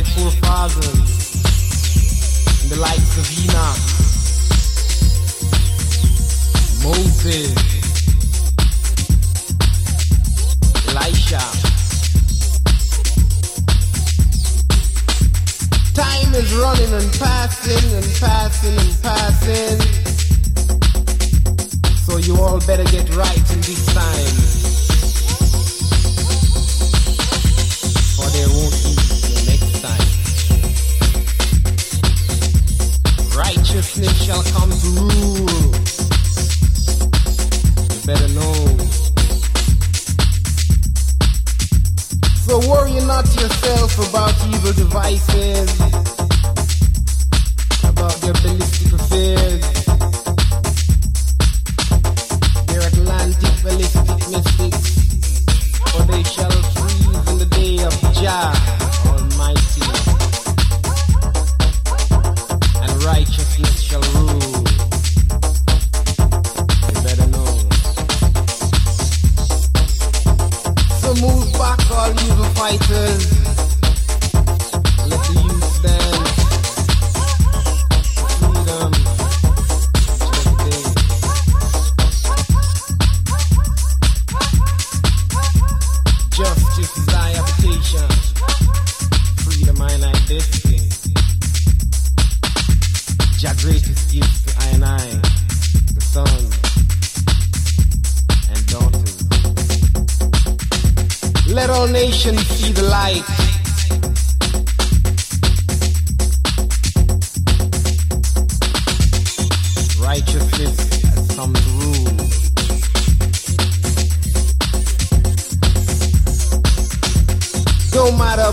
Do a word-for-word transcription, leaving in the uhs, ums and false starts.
forefathers, and the likes of Enoch, Moses, Elisha. Time is running and passing and passing and passing, so you all better get right in this time, or there won't be the next time. Righteousness shall come to rule. You better know. So worry not yourself about evil devices, about their ballistic affairs, their Atlantic ballistic mystics, for they shall freeze in the day of Jah Almighty, and righteousness shall rule. You better know. So move back, all evil fighters. Let the youth stand. Freedom. Justice is thy habitation. Freedom I and I destiny. Jah greatest gift to I and I, the sons and daughters. Let all nations see the light.